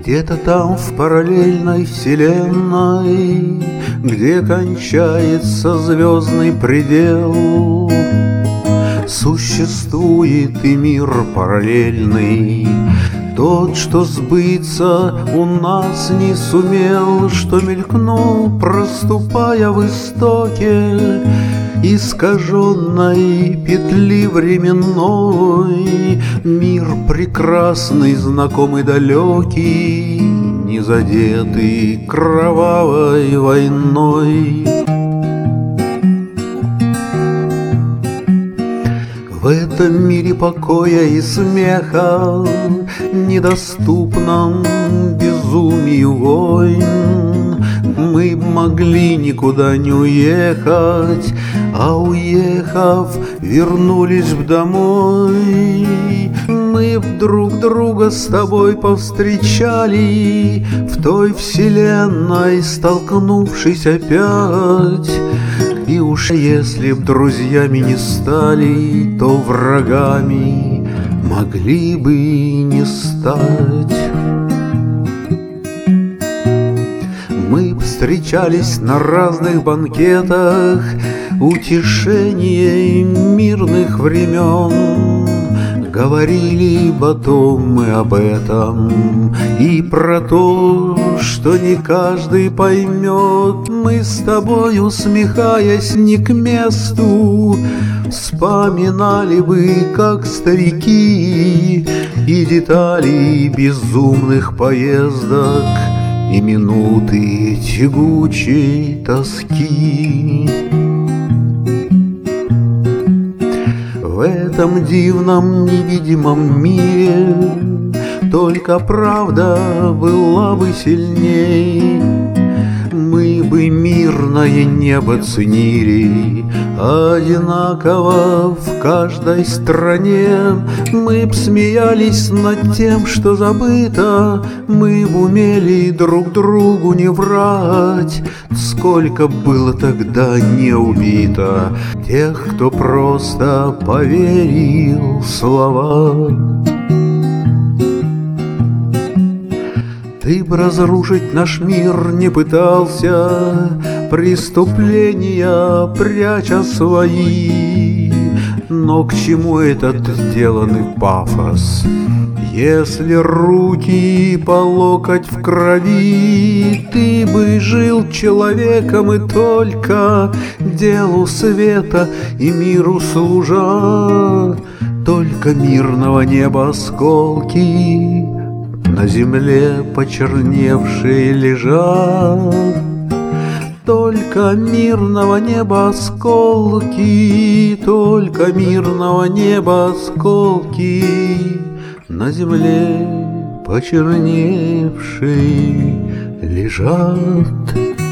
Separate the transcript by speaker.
Speaker 1: Где-то там в параллельной вселенной, где кончается звездный предел, существует и мир параллельный, тот, что сбыться у нас не сумел, что мелькнул, проступая в истоке искаженной петли временной. Мир прекрасный, знакомый, далекий, не задетый кровавой войной. В этом мире покоя и смеха, недоступном безумию войн, мы б могли никуда не уехать, а уехав, вернулись б домой. Мы б друг друга с тобой повстречали в той вселенной, столкнувшись опять. И уж если б друзьями не стали, то врагами могли бы и не стать. Мы б встречались на разных банкетах, утешение мирных времен. Говорили потом мы об этом и про то, что не каждый поймет. Мы с тобой, усмехаясь не к месту, вспоминали бы, как старики, и детали безумных поездок, и минуты тягучей тоски. В этом дивном невидимом мире только правда была бы сильней. Мы бы мирное небо ценили одинаково в каждой стране. Мы б смеялись над тем, что забыто, мы б умели друг другу не врать. Сколько было тогда не убито тех, кто просто поверил в слова. Ты б разрушить наш мир не пытался, преступления пряча свои. Но к чему этот сделанный пафос, если руки по локоть в крови? Ты бы жил человеком и только делу света и миру служа. Только мирного неба осколки на земле почерневшие лежат. Только мирного неба осколки, только мирного неба осколки на земле почерневшие лежат.